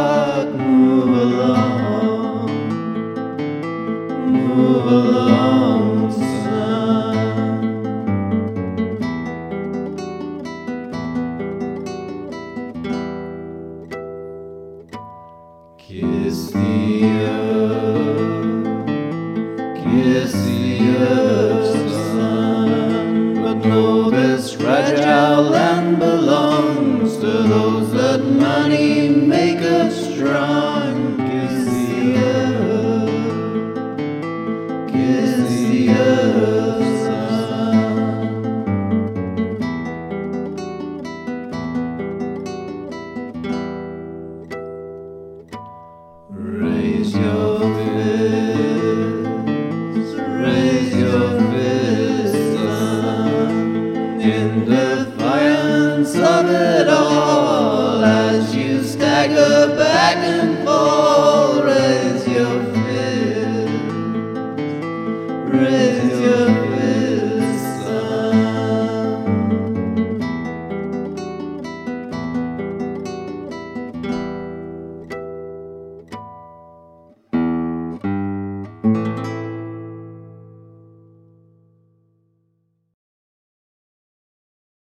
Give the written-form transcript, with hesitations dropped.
but move along, son. Kiss the earth, kiss the earth, son, but know this fragile land belongs to those that money make us strong. Kiss the earth, kiss the earth, son. Raise your fist, son, in defiance of it all, as you stagger back and fall.